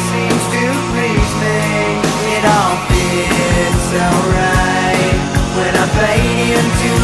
seems to please me. It all fits so right when I fade into